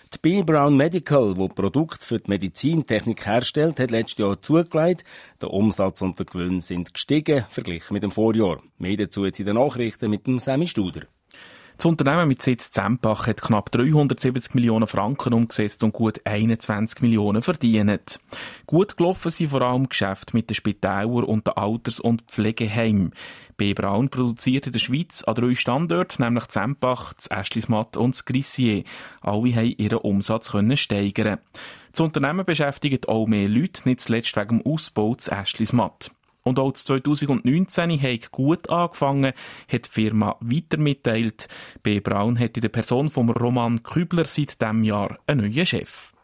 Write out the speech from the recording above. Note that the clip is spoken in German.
Die B. Braun Medical, die Produkte für die Medizintechnik herstellt, hat letztes Jahr zugelegt. Der Umsatz und der Gewinn sind gestiegen, verglichen mit dem Vorjahr. Mehr dazu jetzt in den Nachrichten mit dem Sammy Studer. Das Unternehmen mit Sitz Zempach hat knapp 370 Millionen Franken umgesetzt und gut 21 Millionen verdient. Gut gelaufen sind vor allem Geschäfte mit den Spitälern und den Alters- und Pflegeheimen. B. Braun produziert in der Schweiz an 3 Standorten, nämlich Zempach, das Aeschlismatt und das Grissier. Alle haben ihren Umsatz steigern. Das Unternehmen beschäftigt auch mehr Leute, nicht zuletzt wegen dem Ausbau des Aeschlismatt. Und auch 2019 hat gut angefangen, hat die Firma weiter mitteilt. B. Braun hat in der Person von Roman Kübler seit diesem Jahr einen neuen Chef.